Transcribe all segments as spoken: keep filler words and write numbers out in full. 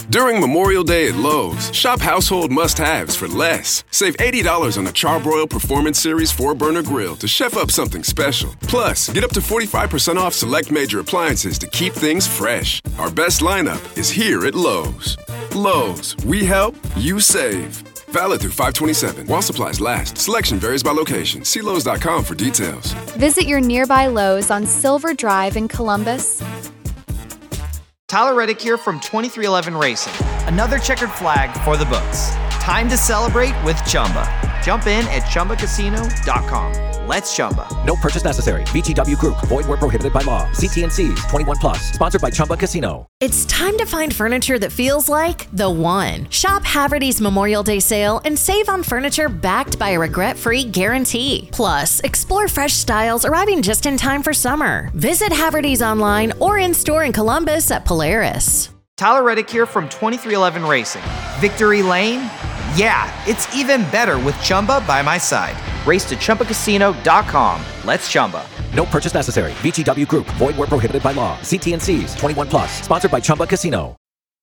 During Memorial Day at Lowe's, shop household must-haves for less. Save eighty dollars on a Charbroil Performance Series four burner grill to chef up something special. Plus, get up to forty-five percent off select major appliances to keep things fresh. Our best lineup is here at Lowe's. Lowe's, we help, you save. Valid through five twenty-seven. While supplies last. Selection varies by location. See Lowe's dot com for details. Visit your nearby Lowe's on Silver Drive in Columbus. Tyler Reddick here from twenty-three eleven Racing. Another checkered flag for the books. Time to celebrate with Chumba. Jump in at Chumba Casino dot com. Let's Chumba. No purchase necessary. V G W Group. Void where prohibited by law. See T and C's. twenty-one plus. Sponsored by Chumba Casino. It's time to find furniture that feels like the one. Shop Haverty's Memorial Day sale and save on furniture backed by a regret-free guarantee. Plus, explore fresh styles arriving just in time for summer. Visit Haverty's online or in-store in Columbus at Polaris. Tyler Reddick here from twenty-three eleven Racing. Victory Lane? Yeah, it's even better with Chumba by my side. Race to Chumba Casino dot com. Let's Chumba. No purchase necessary. V G W Group. Void where prohibited by law. See T and C's. twenty-one plus. Sponsored by Chumba Casino.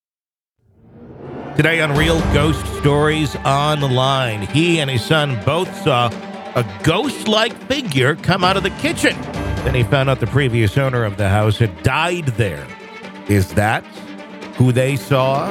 Today on Real Ghost Stories Online, he and his son both saw a ghost-like figure come out of the kitchen. Then he found out the previous owner of the house had died there. Is that who they saw?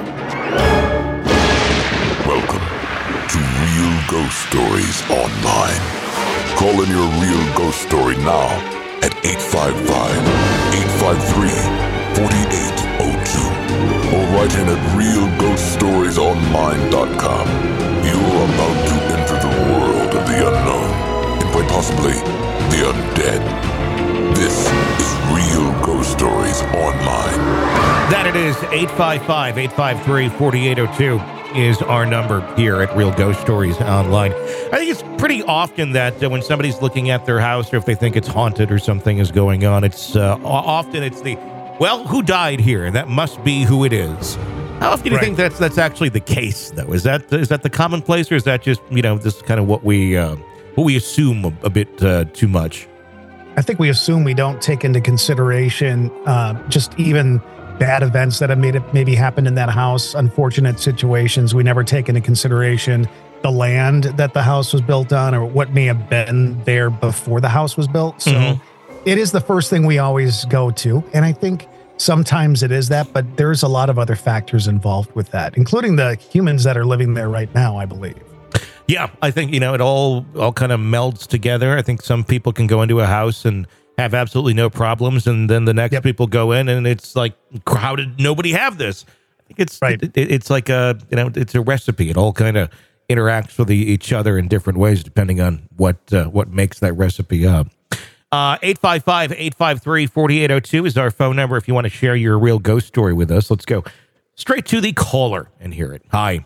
Welcome to Real Ghost Stories Online. Call in your real ghost story now at eight five five, eight five three, four eight zero two or write in at real ghost stories online dot com. You're about to enter the world of the unknown and quite possibly the undead. This is Real Ghost Stories Online. That it is. eight five five, eight five three, four eight zero two is our number here at Real Ghost Stories Online. I think it's pretty often that uh, when somebody's looking at their house, or if they think it's haunted or something is going on, it's uh, often it's the, well, who died here? That must be who it is. How often do you Right. think that's that's actually the case, though? Is that is that the commonplace, or is that just, you know, this kind of what we uh, what we assume a, a bit uh, too much? I think we assume we don't take into consideration uh, just even bad events that have made it maybe happened in that house, unfortunate situations. We never take into consideration the land that the house was built on or what may have been there before the house was built. So Mm-hmm. it is the first thing we always go to. And I think sometimes it is that, but there's a lot of other factors involved with that, including the humans that are living there right now, I believe. Yeah, I think, you know, it all all kind of melds together. I think some people can go into a house and have absolutely no problems, and then the next Yep. people go in and it's like, how did nobody have this? I think it's Right. it, it's like a, you know, it's a recipe. It all kind of interacts with e- each other in different ways depending on what uh, what makes that recipe up. Uh, eight five five, eight five three, four eight zero two is our phone number if you want to share your real ghost story with us. Let's go straight to the caller and hear it. Hi.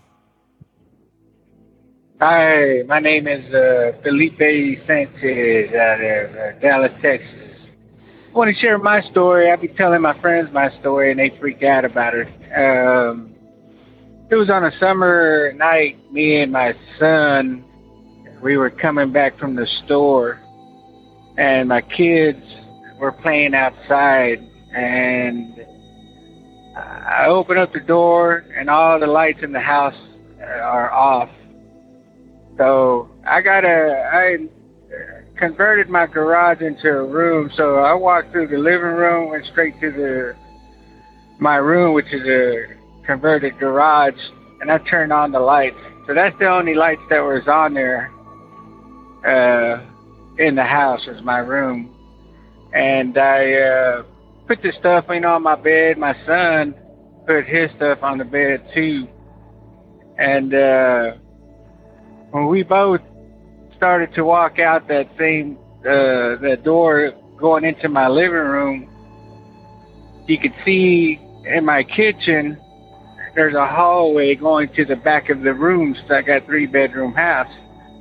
Hi, my name is uh, Felipe Sanchez out of uh, Dallas, Texas. I want to share my story. I be telling my friends my story, and they freak out about it. Um, it was on a summer night. Me and my son, we were coming back from the store, and my kids were playing outside. And I open up the door, and all the lights in the house are off. So I got a, I converted my garage into a room. So I walked through the living room, went straight to the my room, which is a converted garage, and I turned on the lights. So that's the only lights that was on there uh, in the house was my room. And I uh, put the stuff, you know, on my bed. My son put his stuff on the bed too. And uh, when we both started to walk out that same uh, the door going into my living room, you could see in my kitchen there's a hallway going to the back of the rooms. So I got three bedroom house.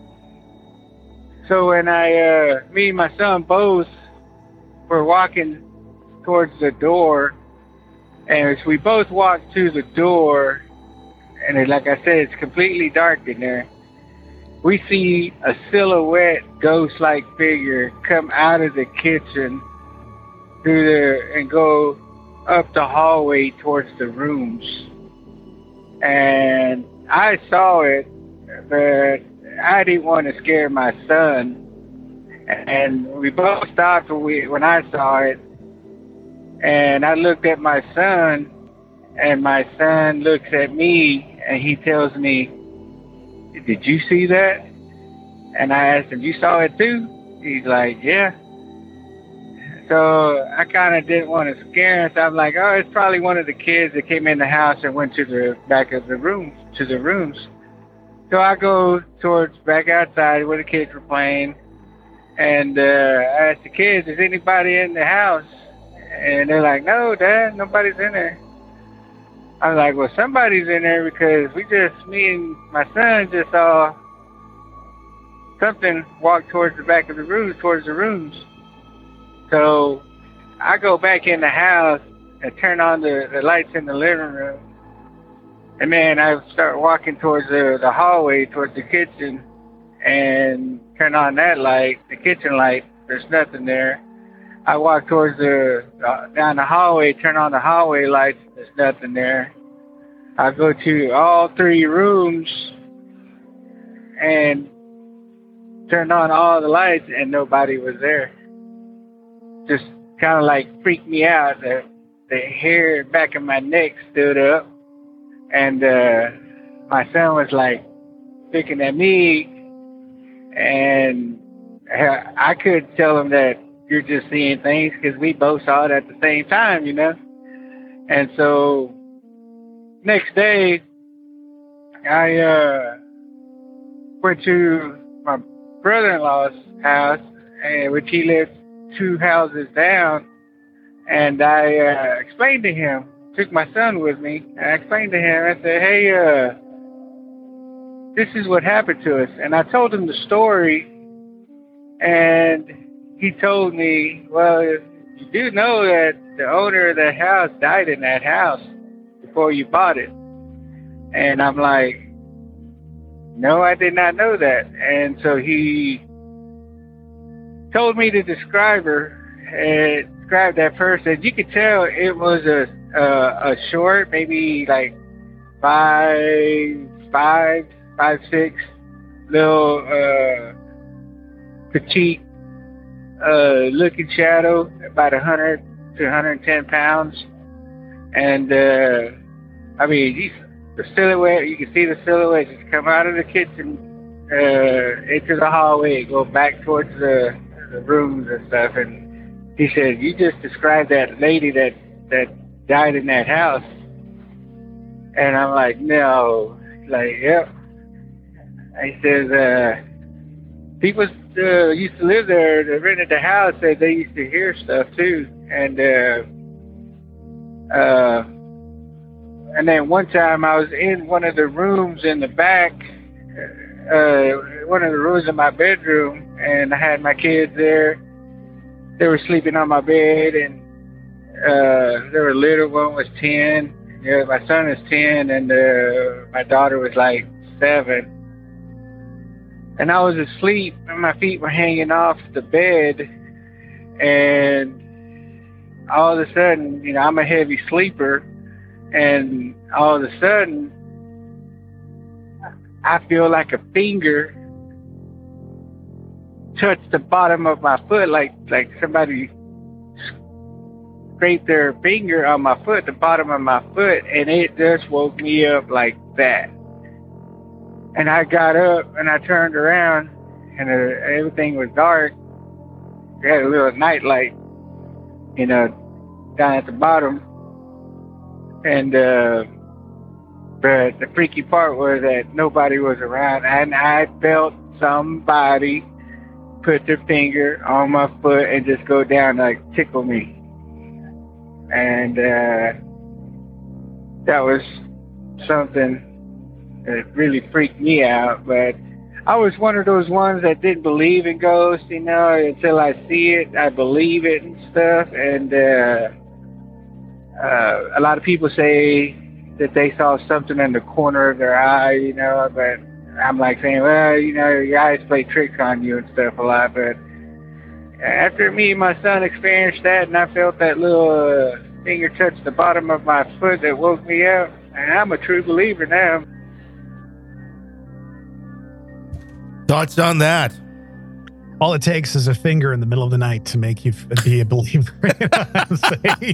So when I, uh, me and my son both were walking towards the door, and as we both walked to the door, and it, like I said, it's completely dark in there. We see a silhouette, ghost-like figure come out of the kitchen through the and go up the hallway towards the rooms. and I saw it, but I didn't want to scare my son. And we both stopped when, we, when I saw it. And I looked at my son, and my son looks at me, and he tells me, "Did you see that?" And I asked him, "You saw it too?" He's like, "Yeah." So I kind of didn't want to scare him. So I'm like, "Oh, it's probably one of the kids that came in the house and went to the back of the room, to the rooms." So I go towards back outside where the kids were playing, and uh, I asked the kids, "Is anybody in the house?" And they're like, "No, Dad, nobody's in there." I was like, "Well, somebody's in there because we just, me and my son just saw something walk towards the back of the room, towards the rooms." So I go back in the house and turn on the, the lights in the living room. And man, I start walking towards the, the hallway, towards the kitchen, and turn on that light, the kitchen light. There's nothing there. I walk towards the, uh, down the hallway, turn on the hallway lights. There's nothing there. I go to all three rooms and turn on all the lights, and nobody was there. Just kind of like freaked me out. The, the hair back of my neck stood up, and uh, my son was like looking at me, and I could tell him that you're just seeing things because we both saw it at the same time, you know. And so next day, I uh, went to my brother-in-law's house, and which he lived two houses down, and I uh, explained to him, took my son with me, and I explained to him, I said, "Hey, uh, this is what happened to us." And I told him the story, and he told me, "Well, you do know that the owner of that house died in that house before you bought it." And I'm like, "No, I did not know that." And so he told me to describe her, and describe that person. You could tell it was a a, a short, maybe like five, five, five, six, little uh, petite uh, looking shadow, about a hundred to one hundred ten pounds, and uh, I mean, he's, the silhouette. You can see the silhouette just come out of the kitchen uh, into the hallway, go back towards the the rooms and stuff. And he said, "You just described that lady that that died in that house." And I'm like, "No." Like, "Yep." He says, uh, people uh, used to live there, they rented the house, said they used to hear stuff too. And uh, uh, and then one time I was in one of the rooms in the back, uh, one of the rooms in my bedroom, and I had my kids there. They were sleeping on my bed, and uh, they were little. One was ten. Yeah, my son is ten, and uh, my daughter was like seven. And I was asleep, and my feet were hanging off the bed, and all of a sudden, you know, I'm a heavy sleeper, and all of a sudden, I feel like a finger touched the bottom of my foot, like like somebody scraped their finger on my foot, the bottom of my foot, and it just woke me up like that. And I got up and I turned around, and uh, everything was dark. We had a little night light, you know, down at the bottom. And uh, but the freaky part was that nobody was around, and I felt somebody put their finger on my foot and just go down, like tickle me. And uh, that was something that really freaked me out. But I was one of those ones that didn't believe in ghosts, you know, until I see it, I believe it and stuff. And uh, uh, a lot of people say that they saw something in the corner of their eye, you know, but I'm like saying, well, you know, your eyes play tricks on you and stuff a lot. But after me and my son experienced that, and I felt that little uh, finger touch the bottom of my foot that woke me up, And I'm a true believer now. Thoughts on that? All it takes is a finger in the middle of the night to make you f- be a believer. You know what I'm saying?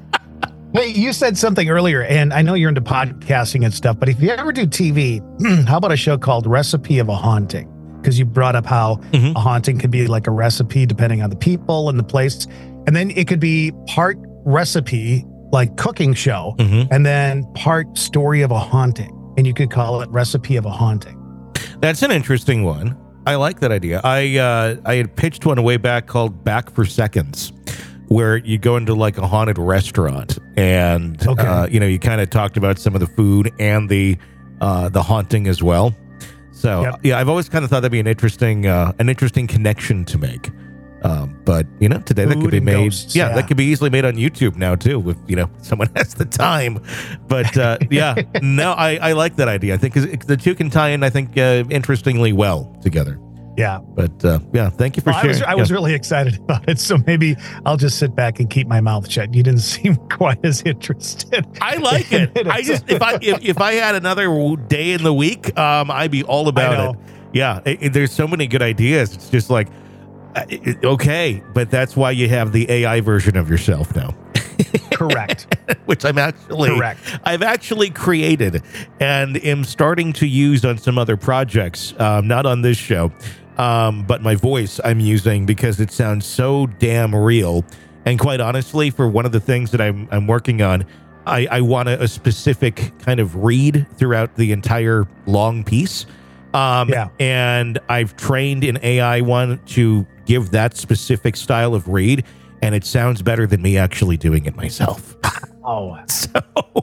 Hey, you said something earlier, and I know you're into podcasting and stuff, but if you ever do T V, how about a show called Recipe of a Haunting? Because you brought up how Mhm. a haunting could be like a recipe depending on the people and the place. And then it could be part recipe, like cooking show, Mhm. and then part story of a haunting. And you could call it Recipe of a Haunting. That's an interesting one. I like that idea. I uh, I had pitched one way back called Back for Seconds, where you go into like a haunted restaurant and Okay. uh, you know, you kind of talked about some of the food and the uh, the haunting as well. So Yep. yeah, I've always kind of thought that'd be an interesting uh, an interesting connection to make. Um, but you know, today that Food could be and made. ghosts, yeah, yeah. that could be easily made on YouTube now too, if you know someone has the time. But uh, yeah, no, I, I like that idea. I think 'cause it- the two can tie in. I think uh, interestingly well together. Yeah. But uh, yeah, thank you for Well, I sharing. was, I was Yeah. really excited about it, so maybe I'll just sit back and keep my mouth shut. You didn't seem quite as interested. I like it. I just if I if, if I had another day in the week, um, I'd be all about know. it. Yeah, it, it- there's so many good ideas. It's just like, uh, it- okay, but that's why you have the A I version of yourself now. Correct. Which I'm actually Correct. I've actually created and am starting to use on some other projects, um, not on this show, um, but my voice I'm using because it sounds so damn real. And quite honestly, for one of the things that I'm I'm working on, I, I want a, a specific kind of read throughout the entire long piece. Um, Yeah. And I've trained an A I one to give that specific style of read, and it sounds better than me actually doing it myself. Oh, So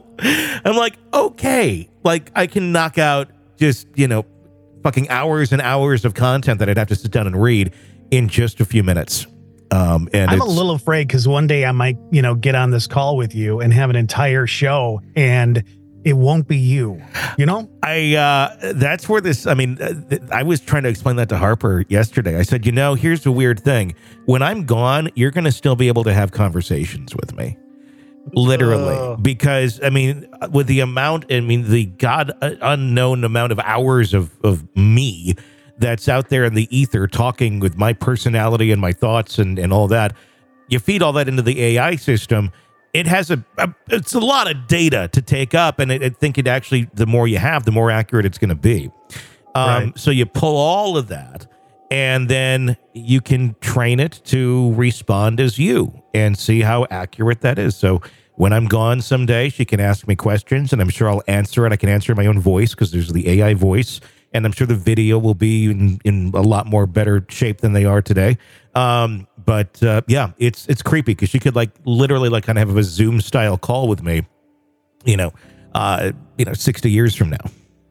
I'm like, okay, like I can knock out just, you know, fucking hours and hours of content that I'd have to sit down and read in just a few minutes. Um, and I'm a it's- little afraid because one day I might, you know, get on this call with you and have an entire show and it won't be you, you know? I, uh, that's where this, I mean, uh, th- I was trying to explain that to Harper yesterday. I said, you know, here's the weird thing. When I'm gone, you're going to still be able to have conversations with me. Literally. Ugh. Because, I mean, with the amount, I mean, the God uh, unknown amount of hours of, of me that's out there in the ether talking with my personality and my thoughts and, and all that, you feed all that into the A I system. It has a, a it's a lot of data to take up, and I, I think it actually, the more you have, the more accurate it's going to be. Um, Right. So you pull all of that, and then you can train it to respond as you and see how accurate that is. So when I'm gone someday, she can ask me questions, and I'm sure I'll answer it. I can answer in my own voice because there's the A I voice, and I'm sure the video will be in, in a lot more better shape than they are today. Um, but uh, yeah, it's it's creepy because she could like literally like kind of have a Zoom style call with me, you know, uh, you know, sixty years from now.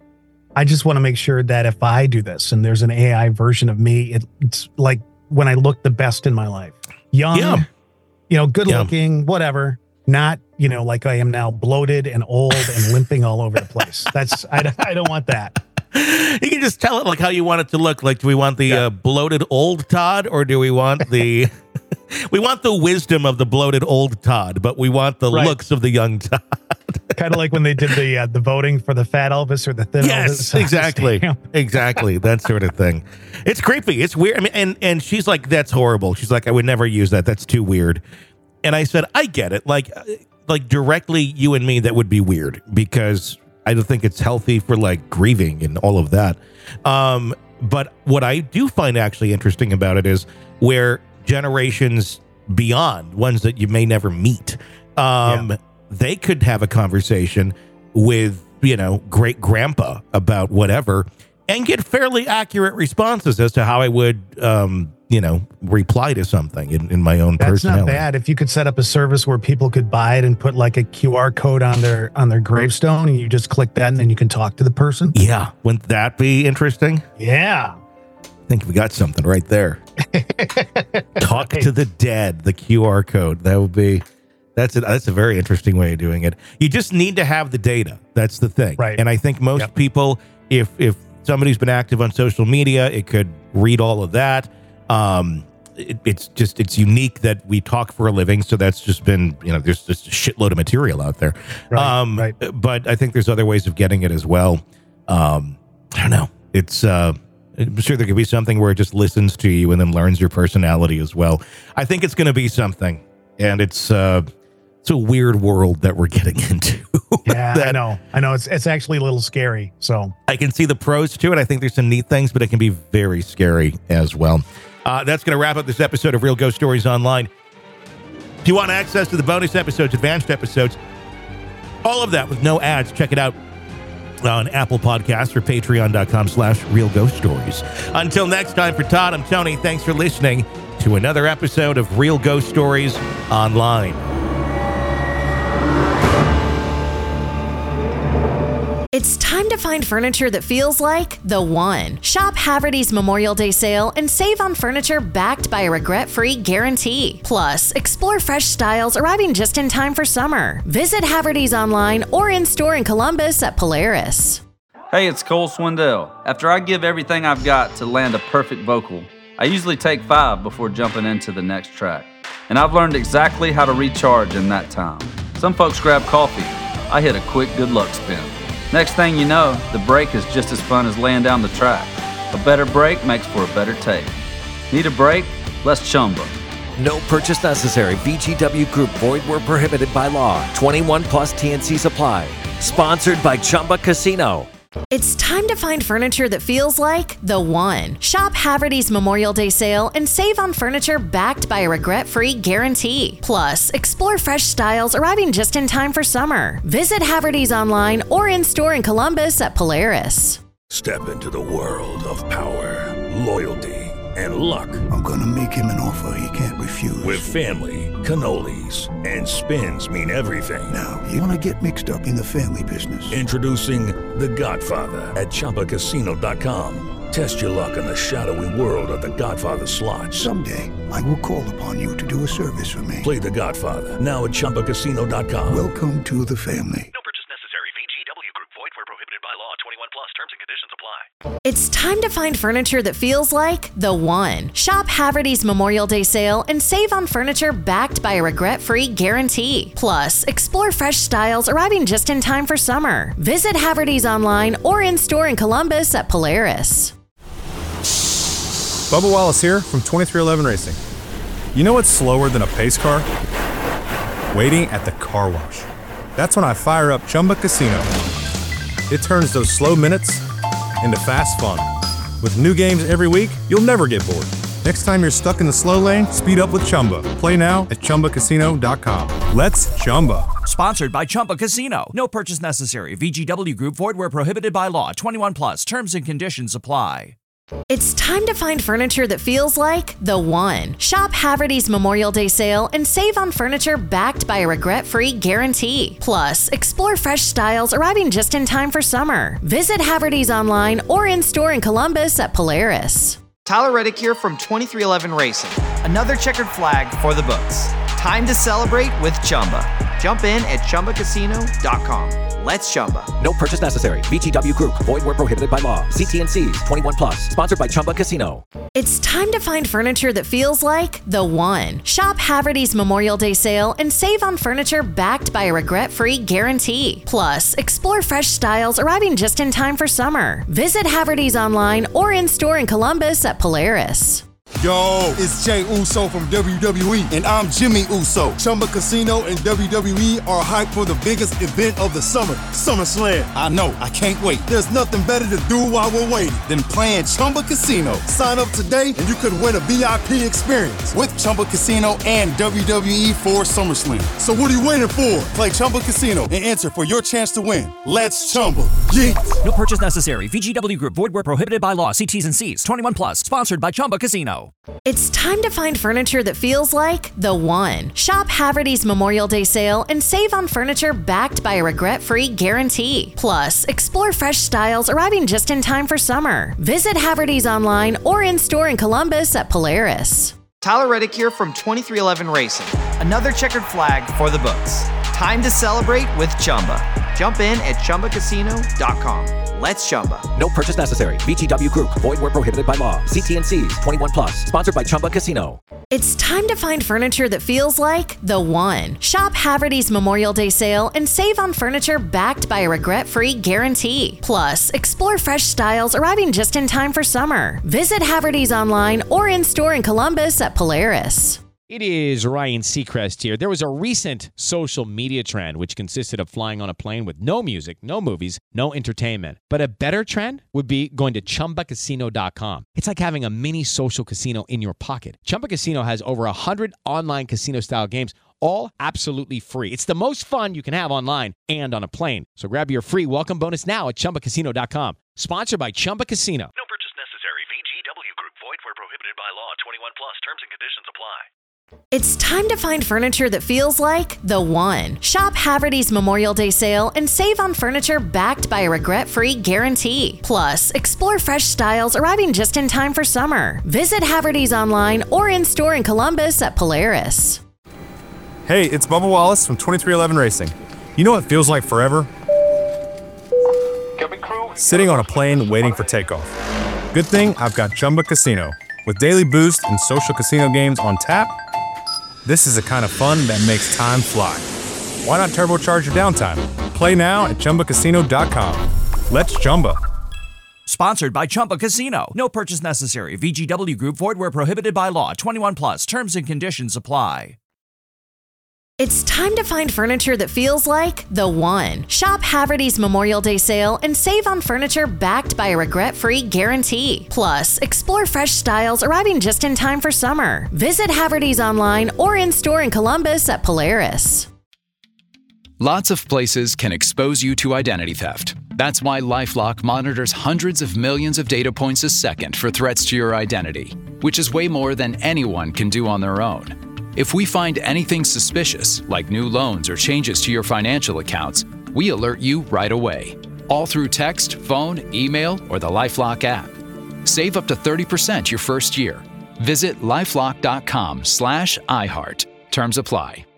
I just want to make sure that if I do this and there's an A I version of me, it, it's like when I look the best in my life. Young, Yeah. you know, good Yeah. looking, whatever. Not, you know, like I am now bloated and old and limping all over the place. That's, I, don't- I don't want that. You can just tell it like how you want it to look. Like, do we want the Yeah. uh, bloated old Todd, or do we want the we want the wisdom of the bloated old Todd, but we want the Right. looks of the young Todd? Kind of like when they did the uh, the voting for the fat Elvis or the thin Yes, Elvis. exactly, Damn. exactly that sort of thing. It's creepy. It's weird. I mean, and and she's like, "That's horrible." She's like, "I would never use that. That's too weird." And I said, "I get it. Like, uh, like directly, you and me, that would be weird because I don't think it's healthy for like grieving and all of that." Um, but what I do find actually interesting about it is where generations beyond, ones that you may never meet, um, Yeah. they could have a conversation with, you know, great grandpa about whatever and get fairly accurate responses as to how I would, um, you know, reply to something in, in my own That's personality. not bad. If you could set up a service where people could buy it and put like a Q R code on their on their gravestone, and you just click that, and then you can talk to the person. Yeah. Wouldn't that be interesting? Yeah. I think we got something right there. Talk to the dead, the Q R code. That would be, that's a, that's a very interesting way of doing it. You just need to have the data. That's the thing. Right. And I think most Yep. people, if, if somebody's been active on social media, it could read all of that. Um, it, it's just it's unique that we talk for a living. So that's just been, you know, there's just a shitload of material out there. Right, um, right. But I think there's other ways of getting it as well. Um, I don't know. It's uh, I'm sure there could be something where it just listens to you and then learns your personality as well. I think it's going to be something, and it's uh, it's a weird world that we're getting into. Yeah, that, I know. I know. It's it's actually a little scary. So I can see the pros to it. I think there's some neat things, but it can be very scary as well. Uh, that's going to wrap up this episode of Real Ghost Stories Online. If you want access to the bonus episodes, advanced episodes, all of that with no ads, check it out on Apple Podcasts or patreon.com slash Real Ghost Stories. Until next time, for Todd, I'm Tony. Thanks for listening to another episode of Real Ghost Stories Online. It's time to find furniture that feels like the one. Shop Haverty's Memorial Day sale and save on furniture backed by a regret-free guarantee. Plus, explore fresh styles arriving just in time for summer. Visit Haverty's online or in-store in Columbus at Polaris. Hey, it's Cole Swindell. After I give everything I've got to land a perfect vocal, I usually take five before jumping into the next track. And I've learned exactly how to recharge in that time. Some folks grab coffee. I hit a quick good luck spin. Next thing you know, the break is just as fun as laying down the track. A better break makes for a better take. Need a break? Let's Chumba. No purchase necessary. V G W Group. Void where prohibited by law. twenty-one plus T N C Supply. Sponsored by Chumba Casino. It's time to find furniture that feels like the one. Shop Haverty's Memorial Day sale and save on furniture backed by a regret-free guarantee. Plus, explore fresh styles arriving just in time for summer. Visit Haverty's online or in-store in Columbus at Polaris. Step into the world of power, loyalty, and luck. I'm gonna make him an offer he can't refuse. With family, cannolis, and spins mean everything. Now, you wanna get mixed up in the family business. Introducing The Godfather at Chumba Casino dot com. Test your luck in the shadowy world of The Godfather slot. Someday, I will call upon you to do a service for me. Play The Godfather now at Chumba Casino dot com. Welcome to the family. No purchase necessary. V G W Group. Void where prohibited by law. twenty-one plus. Terms and conditions apply. It's time to find furniture that feels like the one. Shop Haverty's Memorial Day sale and save on furniture backed by a regret-free guarantee. Plus, explore fresh styles arriving just in time for summer. Visit Haverty's online or in-store in Columbus at Polaris. Bubba Wallace here from twenty-three eleven Racing. You know what's slower than a pace car? Waiting at the car wash. That's when I fire up Chumba Casino. It turns those slow minutes into fast fun. With new games every week, you'll never get bored. Next time you're stuck in the slow lane, speed up with Chumba. Play now at Chumba Casino dot com. Let's Chumba. Sponsored by Chumba Casino. No purchase necessary. V G W Group. Void where prohibited by law. twenty-one plus. Terms and conditions apply. It's time to find furniture that feels like the one. Shop Haverty's Memorial Day sale and save on furniture backed by a regret-free guarantee. Plus, explore fresh styles arriving just in time for summer. Visit Haverty's online or in-store in Columbus at Polaris. Tyler Reddick here from twenty-three eleven Racing. Another checkered flag for the books. Time to celebrate with Chumba. Jump in at Chumba Casino dot com. Let's Chumba. No purchase necessary. V G W Group. Void where prohibited by law. See T N Cs. twenty-one plus. Sponsored by Chumba Casino. It's time to find furniture that feels like the one. Shop Haverty's Memorial Day sale and save on furniture backed by a regret-free guarantee. Plus, explore fresh styles arriving just in time for summer. Visit Haverty's online or in-store in Columbus at Polaris. Yo, it's Jay Uso from W W E, and I'm Jimmy Uso. Chumba Casino and W W E are hyped for the biggest event of the summer, SummerSlam. I know, I can't wait. There's nothing better to do while we're waiting than playing Chumba Casino. Sign up today and you could win a V I P experience with Chumba Casino and W W E for SummerSlam. So what are you waiting for? Play Chumba Casino and enter for your chance to win. Let's Chumba. Yeet. No purchase necessary. V G W Group. Void where prohibited by law. See T's and C's. twenty-one plus. Sponsored by Chumba Casino. It's time to find furniture that feels like the one. Shop Haverty's Memorial Day sale and save on furniture backed by a regret-free guarantee. Plus, explore fresh styles arriving just in time for summer. Visit Haverty's online or in-store in Columbus at Polaris. Tyler Reddick here from twenty-three eleven Racing. Another checkered flag for the books. Time to celebrate with Chumba. Jump in at chumba casino dot com. Let's Chumba. No purchase necessary. V G W Group. Void where prohibited by law. See T and C's. twenty-one plus. Sponsored by Chumba Casino. It's time to find furniture that feels like the one. Shop Haverty's Memorial Day sale and save on furniture backed by a regret-free guarantee. Plus, explore fresh styles arriving just in time for summer. Visit Haverty's online or in-store in Columbus at Polaris. It is Ryan Seacrest here. There was a recent social media trend which consisted of flying on a plane with no music, no movies, no entertainment. But a better trend would be going to chumba casino dot com. It's like having a mini social casino in your pocket. Chumba Casino has over one hundred online casino-style games, all absolutely free. It's the most fun you can have online and on a plane. So grab your free welcome bonus now at chumba casino dot com. Sponsored by Chumba Casino. No purchase necessary. V G W Group. Void where prohibited by law. twenty-one plus. Terms and conditions apply. It's time to find furniture that feels like the one. Shop Haverty's Memorial Day sale and save on furniture backed by a regret-free guarantee. Plus, explore fresh styles arriving just in time for summer. Visit Haverty's online or in-store in Columbus at Polaris. Hey, it's Bubba Wallace from twenty-three eleven Racing. You know what feels like forever? Sitting on a plane waiting for takeoff. Good thing I've got Chumba Casino. With daily boost and social casino games on tap, this is the kind of fun that makes time fly. Why not turbocharge your downtime? Play now at chumba casino dot com. Let's Chumba. Sponsored by Chumba Casino. No purchase necessary. V G W Group. Void where prohibited by law. twenty-one plus. Terms and conditions apply. It's time to find furniture that feels like the one. Shop Haverty's Memorial Day sale and save on furniture backed by a regret-free guarantee. Plus, explore fresh styles arriving just in time for summer. Visit Haverty's online or in-store in Columbus at Polaris. Lots of places can expose you to identity theft. That's why LifeLock monitors hundreds of millions of data points a second for threats to your identity, which is way more than anyone can do on their own. If we find anything suspicious, like new loans or changes to your financial accounts, we alert you right away. All through text, phone, email, or the LifeLock app. Save up to thirty percent your first year. Visit lifelock dot com slash iHeart. Terms apply.